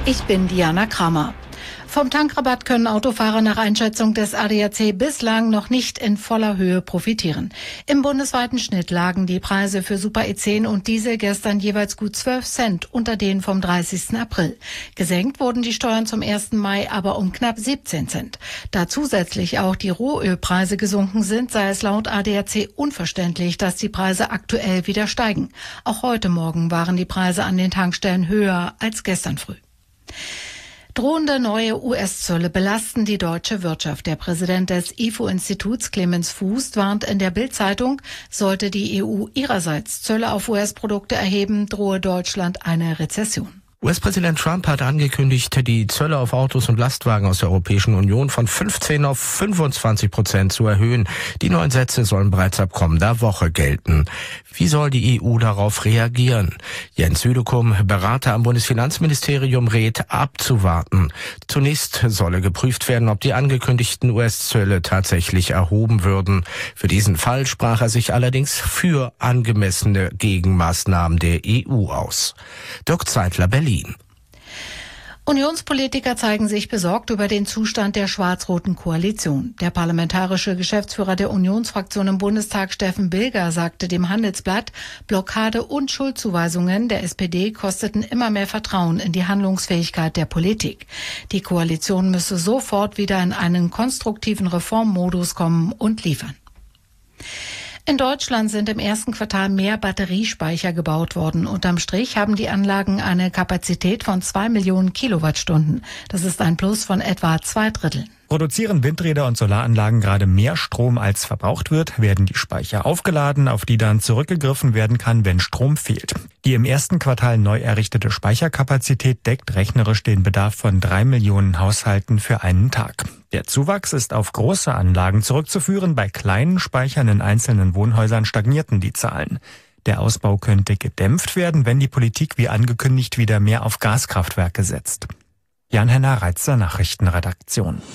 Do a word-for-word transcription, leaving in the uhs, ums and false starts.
Ich bin Diana Kramer. Vom Tankrabatt können Autofahrer nach Einschätzung des A D A C bislang noch nicht in voller Höhe profitieren. Im bundesweiten Schnitt lagen die Preise für Super E zehn und Diesel gestern jeweils gut zwölf Cent unter denen vom dreißigsten April. Gesenkt wurden die Steuern zum ersten Mai aber um knapp siebzehn Cent. Da zusätzlich auch die Rohölpreise gesunken sind, sei es laut A D A C unverständlich, dass die Preise aktuell wieder steigen. Auch heute Morgen waren die Preise an den Tankstellen höher als gestern früh. Drohende neue U S-Zölle belasten die deutsche Wirtschaft. Der Präsident des I F O-Instituts, Clemens Fuß, warnt in der Bild-Zeitung, sollte die E U ihrerseits Zölle auf U S-Produkte erheben, drohe Deutschland eine Rezession. U S-Präsident Trump hat angekündigt, die Zölle auf Autos und Lastwagen aus der Europäischen Union von fünfzehn auf fünfundzwanzig Prozent zu erhöhen. Die neuen Sätze sollen bereits ab kommender Woche gelten. Wie soll die E U darauf reagieren? Jens Südekum, Berater am Bundesfinanzministerium, rät, abzuwarten. Zunächst solle geprüft werden, ob die angekündigten U S-Zölle tatsächlich erhoben würden. Für diesen Fall sprach er sich allerdings für angemessene Gegenmaßnahmen der E U aus. Dirk Zeitler, Berlin. Unionspolitiker zeigen sich besorgt über den Zustand der schwarz-roten Koalition. Der parlamentarische Geschäftsführer der Unionsfraktion im Bundestag, Steffen Bilger, sagte dem Handelsblatt, Blockade und Schuldzuweisungen der S P D kosteten immer mehr Vertrauen in die Handlungsfähigkeit der Politik. Die Koalition müsse sofort wieder in einen konstruktiven Reformmodus kommen und liefern. In Deutschland sind im ersten Quartal mehr Batteriespeicher gebaut worden. Unterm Strich haben die Anlagen eine Kapazität von zwei Millionen Kilowattstunden. Das ist ein Plus von etwa zwei Dritteln. Produzieren Windräder und Solaranlagen gerade mehr Strom, als verbraucht wird, werden die Speicher aufgeladen, auf die dann zurückgegriffen werden kann, wenn Strom fehlt. Die im ersten Quartal neu errichtete Speicherkapazität deckt rechnerisch den Bedarf von drei Millionen Haushalten für einen Tag. Der Zuwachs ist auf große Anlagen zurückzuführen. Bei kleinen Speichern in einzelnen Wohnhäusern stagnierten die Zahlen. Der Ausbau könnte gedämpft werden, wenn die Politik wie angekündigt wieder mehr auf Gaskraftwerke setzt. Jan-Henner Reitzer, Nachrichtenredaktion.